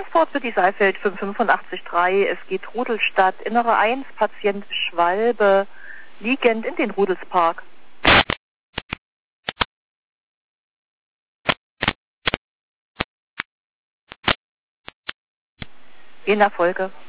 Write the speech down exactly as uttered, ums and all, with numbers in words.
Transport für die Saalfeld fünf fünf acht drei. Es geht Rudelstadt, Innere eins, Patient Schwalbe, liegend in den Rudelspark. In Erfolge.